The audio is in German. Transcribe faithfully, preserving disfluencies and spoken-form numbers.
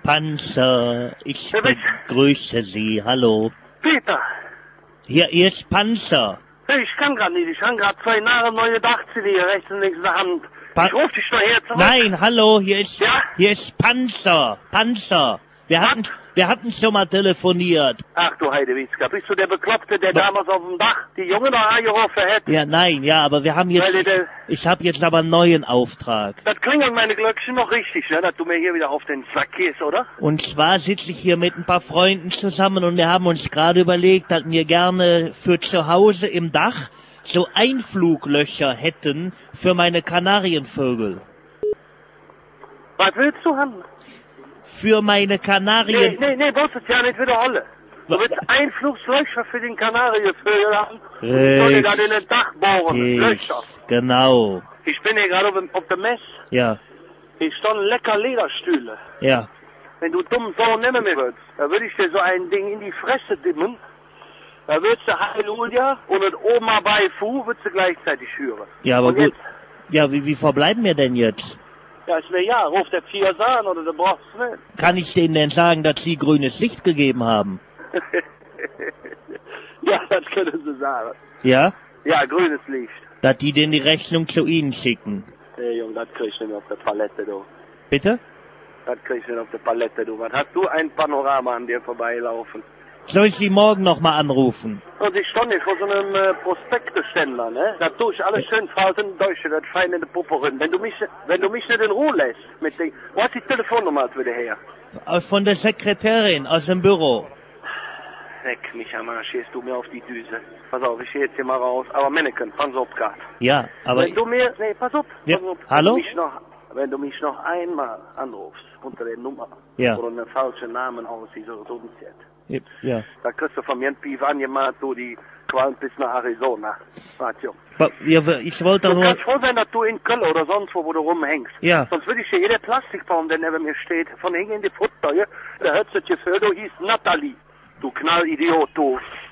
Panzer, ich begrüße Sie, hallo. Peter. Hier, hier ist Panzer. Hey, ich kann grad nicht, ich habe grad zwei Jahre neue Dachziele hier rechts und links in der Hand. Pa ich ruf dich doch her zurück. Nein, hallo, hier ist, ja? hier ist Panzer, Panzer. Wir Was? hatten, wir hatten schon mal telefoniert. Ach du Heidewitzka, bist du der Bekloppte, der damals auf dem Dach die Junge da angerufen hat? Ja, nein, ja, aber wir haben jetzt, Weil der- ich habe jetzt aber einen neuen Auftrag. Das klingeln meine Glöckchen noch richtig, ne, dass du mir hier wieder auf den Sack gehst, oder? Und zwar sitze ich hier mit ein paar Freunden zusammen und wir haben uns gerade überlegt, dass wir gerne für zu Hause im Dach so Einfluglöcher hätten für meine Kanarienvögel. Was willst du haben? Für meine Nee, Kanarien... nee, nee, willst du es ja nicht wiederholen. Du Was? willst Einflugslöcher für den Kanarienvögel haben. Soll ich da in den Dach bohren? Löcher. Genau. Ich bin hier gerade auf, dem- auf der Messe. Ja, Hier standen lecker Lederstühle. ja. Wenn du dumm so nehmen mir würdest, da würde ich dir so ein Ding in die Fresse dimmen. Da würdest du Halleluja und das Oma bei Fu würdest du gleichzeitig hören. Ja, aber und gut. Jetzt, Ja, wie, wie verbleiben wir denn jetzt? ja, ist mir ja, ruft der Piers an oder du brauchst es nicht. Kann ich denen denn sagen, dass sie grünes Licht gegeben haben? Ja, das können sie sagen. Ja? Ja, grünes Licht. Dass die denn die Rechnung zu ihnen schicken. Hey Junge, das krieg ich nicht mehr auf der Palette, du. Bitte? Das krieg ich nicht auf der Palette, du. Was hast du ein Panorama an dir vorbeilaufen? Soll ich sie morgen nochmal anrufen? Und ich stand hier vor so einem äh, Prospekteständer, ne? Da tue ich alles schön falten, Deutsche, das fein in die Puppe rein. Wenn du mich, wenn du mich nicht in Ruhe lässt, mit den, wo hast die Telefonnummer jetzt wieder her? Äh, Von der Sekretärin aus dem Büro. Leck mich am Arsch, gehst du mir auf die Düse. Pass auf, ich geh jetzt hier mal raus. Aber Menneken, pass auf grad. Ja, aber... Wenn du mir, nee, pass auf, Ja, pass auf. hallo? Wenn du mich noch, wenn du mich noch einmal anrufst, unter der Nummer, Ja. oder einen falschen Namen aussieht, oder so ein Zett, Ja. da kriegst du von mir einen Pief angemacht, du, die qualmt bis nach Arizona. Warte, Junge. Ba- ja, ich wollte Du nur... kannst froh sein, dass du in Köln oder sonst wo, wo du rumhängst. Ja. Sonst würde ich dir jeder Plastikbaum, der neben mir steht, von hinten in die Futter, ja? Der hört sich für, du hieß Natalie. Du Knallidiot, du.